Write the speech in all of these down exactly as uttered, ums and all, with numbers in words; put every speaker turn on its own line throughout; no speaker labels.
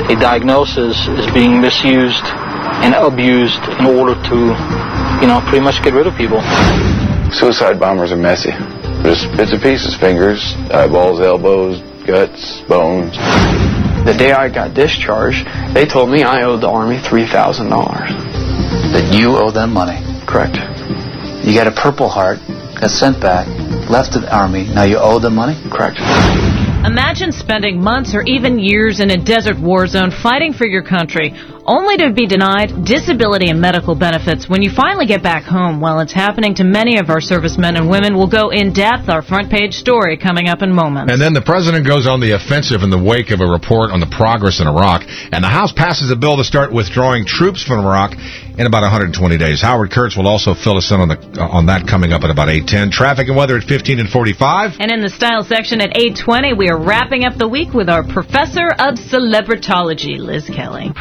a diagnosis is being misused and abused in order to, you know, pretty much get rid of people.
Suicide bombers are messy. There's bits and pieces, fingers, eyeballs, elbows, guts, bones.
The day I got discharged, they told me I owed the Army three thousand dollars.
That you owe them money?
Correct.
You got a Purple Heart, got sent back, left the Army, now you owe them money?
Correct.
Imagine spending months or even years in a desert war zone fighting for your country, only to be denied disability and medical benefits when you finally get back home. Well, it's happening to many of our servicemen and women. We'll go in depth, our front page story coming up in moments.
And then the president goes on the offensive in the wake of a report on the progress in Iraq, and the House passes a bill to start withdrawing troops from Iraq in about one hundred twenty days. Howard Kurtz will also fill us in on the uh, on that coming up at about eight ten. Traffic and weather at fifteen and forty-five.
And in the style section at eight twenty, we are wrapping up the week with our professor of celebritology, Liz Kelly.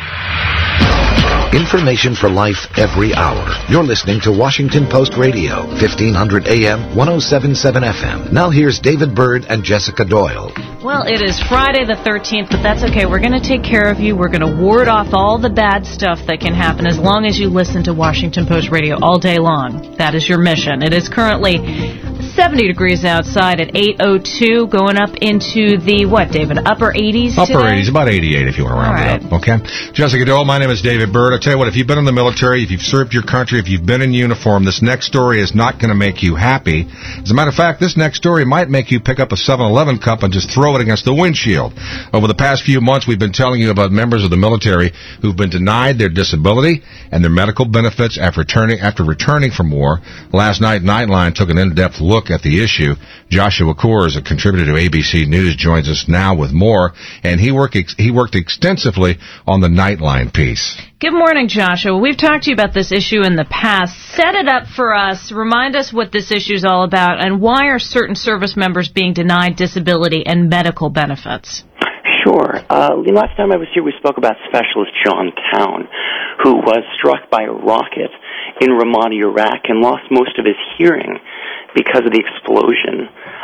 Information for life every hour. You're listening to Washington Post Radio, fifteen hundred A M, ten seventy-seven F M. Now here's David Byrd and Jessica Doyle.
Well, it is Friday the thirteenth, but that's okay. We're going to take care of you. We're going to ward off all the bad stuff that can happen as long as you listen to Washington Post Radio all day long. That is your mission. It is currently seventy degrees outside at eight oh two, going up into the, what, David, upper eighties today?
Upper eighties, about eighty-eight if you want to round
right.
it up, okay? Jessica Doyle, my name is David Byrd. I tell you what, if you've been in the military, if you've served your country, if you've been in uniform, this next story is not going to make you happy. As a matter of fact, this next story might make you pick up a seven eleven cup and just throw it against the windshield. Over the past few months, we've been telling you about members of the military who've been denied their disability and their medical benefits after returning, after returning from war. Last night, Nightline took an in-depth look at the issue. Joshua Coors, a contributor to A B C News, joins us now with more, and he worked ex- he worked extensively on the Nightline piece.
Good morning, Joshua. We've talked to you about this issue in the past. Set it up for us. Remind us what this issue is all about, and why are certain service members being denied disability and medical benefits?
Sure. Uh, last time I was here, we spoke about Specialist John Town, who was struck by a rocket in Ramadi, Iraq, and lost most of his hearing because of the explosion.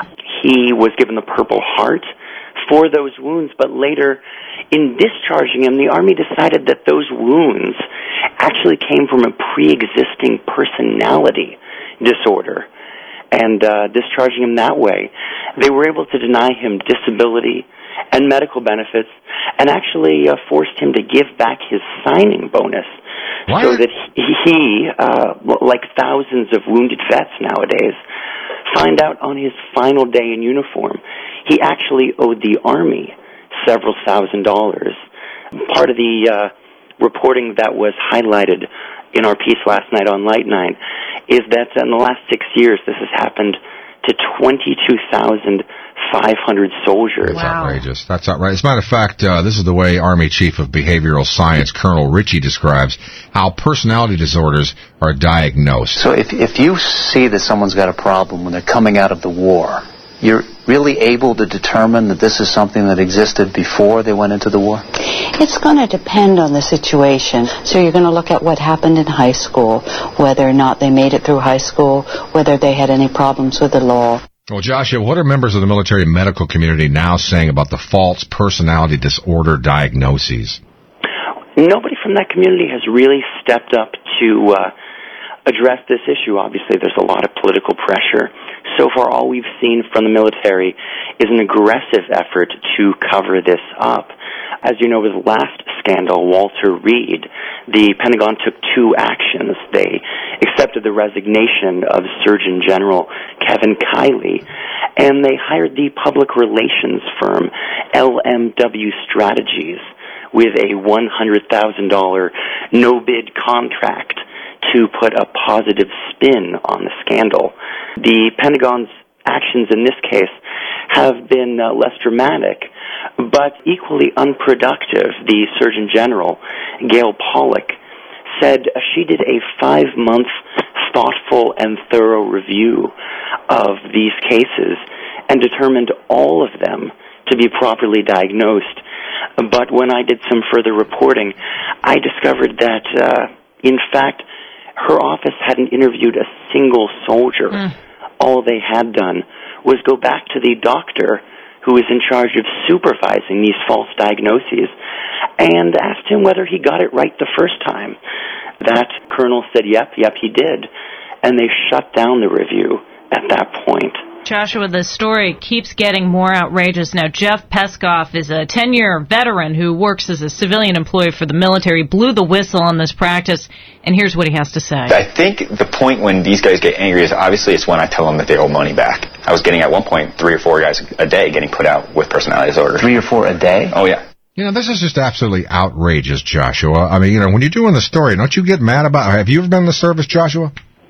He was given the Purple Heart for those wounds, but later, in discharging him, the Army decided that those wounds actually came from a pre-existing personality disorder. And uh, discharging him that way, they were able to deny him disability and medical benefits, and actually uh, forced him to give back his signing bonus. What? So that he, uh, like thousands of wounded vets nowadays, find out on his final day in uniform, he actually owed the Army several thousand dollars. Part of the uh, reporting that was highlighted in our piece last night on Light Nine is that in the last six years, this has happened to twenty-two thousand five hundred soldiers.
That's wow. outrageous. That's outrageous. As a matter of fact, uh, this is the way Army Chief of Behavioral Science, Colonel Ritchie, describes how personality disorders are diagnosed.
So if if you see that someone's got a problem when they're coming out of the war, you're really able to determine that this is something that existed before they went into the war?
It's going to depend on the situation. So you're going to look at what happened in high school, whether or not they made it through high school, whether they had any problems with the law.
Well, Joshua, what are members of the military medical community now saying about the false personality disorder diagnoses?
Nobody from that community has really stepped up to uh, address this issue. Obviously, there's a lot of political pressure. So far, all we've seen from the military is an aggressive effort to cover this up. As you know, with the last scandal, Walter Reed, the Pentagon took two actions. They accepted the resignation of Surgeon General Kevin Kiley, and they hired the public relations firm L M W Strategies with a one hundred thousand dollars no-bid contract to put a positive spin on the scandal. The Pentagon's actions in this case have been uh, less dramatic, but equally unproductive. The Surgeon General, Gail Pollock, said she did a five-month thoughtful and thorough review of these cases and determined all of them to be properly diagnosed. But when I did some further reporting, I discovered that, uh, in fact, her office hadn't interviewed a single soldier. Mm. All they had done was go back to the doctor who was in charge of supervising these false diagnoses and asked him whether he got it right the first time. That colonel said, yep, yep, he did. And they shut down the review at that point.
Joshua, the story keeps getting more outrageous. Now, Jeff Peskoff is a ten-year veteran who works as a civilian employee for the military, blew the whistle on this practice, and here's what he has to say.
I think the point when these guys get angry is obviously it's when I tell them that they owe money back. I was getting, at one point, three or four guys a day getting put out with personality disorder.
Three or four a day?
Oh, yeah.
You know, this is just absolutely outrageous, Joshua. I mean, you know, when you're doing the story, don't you get mad about it? Have you ever been in the service, Joshua?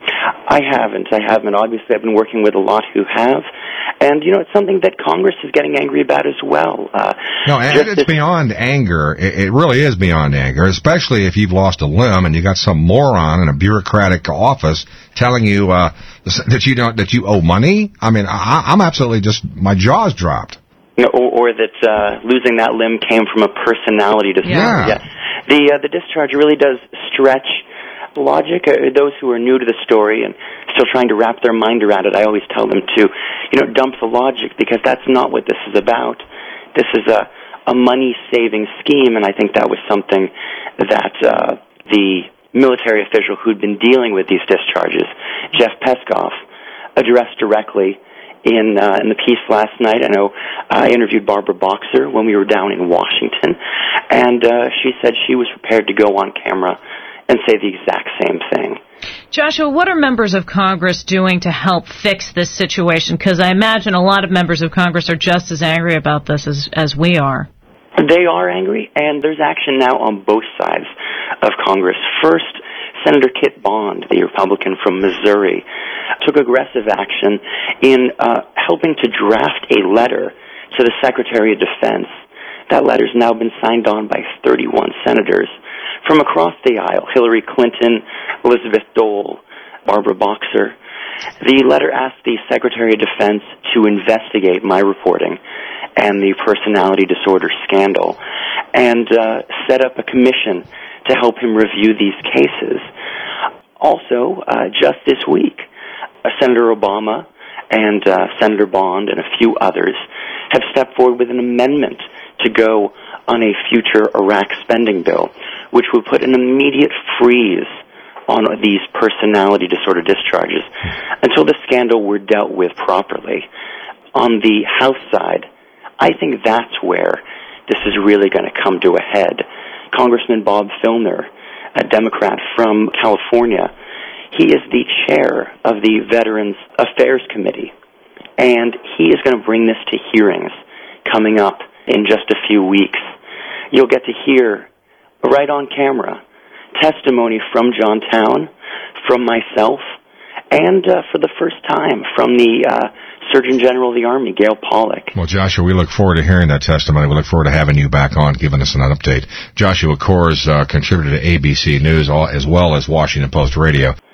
I haven't. I haven't. Obviously, I've been working with a lot who have. And, you know, it's something that Congress is getting angry about as well. Uh,
no, and it's this- beyond anger. It, it really is beyond anger, especially if you've lost a limb and you got some moron in a bureaucratic office telling you uh, that you don't that you owe money. I mean, I, I'm absolutely just, my jaw's dropped.
No, or, or that uh, losing that limb came from a personality disorder.
Yeah.
yeah. The, uh, the discharge really does stretch logic. Uh, those who are new to the story and still trying to wrap their mind around it, I always tell them to, you know, dump the logic, because that's not what this is about. This is a, a money-saving scheme, and I think that was something that uh, the military official who'd been dealing with these discharges, Jeff Peskoff, addressed directly in uh, in the piece last night. I know I interviewed Barbara Boxer when we were down in Washington, and uh, she said she was prepared to go on camera and say the exact same thing.
Joshua, what are members of Congress doing to help fix this situation? Because I imagine a lot of members of Congress are just as angry about this as, as we are.
They are angry, and there's action now on both sides of Congress. First, Senator Kit Bond, the Republican from Missouri, took aggressive action in uh, helping to draft a letter to the Secretary of Defense. That letter's now been signed on by thirty-one senators from across the aisle: Hillary Clinton, Elizabeth Dole, Barbara Boxer. The letter asked the Secretary of Defense to investigate my reporting and the personality disorder scandal, and uh, set up a commission to help him review these cases. Also, uh, just this week, uh, Senator Obama and uh, Senator Bond and a few others have stepped forward with an amendment to go on a future Iraq spending bill, which would put an immediate freeze on these personality disorder discharges until the scandal were dealt with properly. On the House side, I think that's where this is really going to come to a head. Congressman Bob Filner, a Democrat from California, he is the chair of the Veterans Affairs Committee, and he is going to bring this to hearings coming up in just a few weeks. You'll get to hear, right on camera, testimony from John Towne, from myself, and uh, for the first time from the uh, Surgeon General of the Army, Gail Pollock.
Well, Joshua, we look forward to hearing that testimony. We look forward to having you back on, giving us an update. Joshua Coors, uh, contributor to A B C News, all, as well as Washington Post Radio.